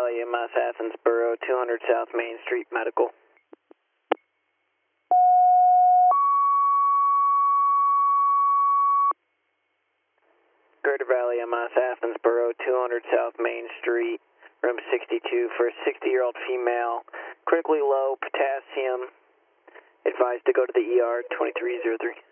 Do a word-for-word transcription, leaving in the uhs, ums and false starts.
Valley, M S Athensboro, two hundred South Main Street, medical. Greater Valley, M S Athensboro, two hundred South Main Street, room sixty-two for a sixty-year-old female, critically low potassium, advised to go to the E R, twenty-three oh three.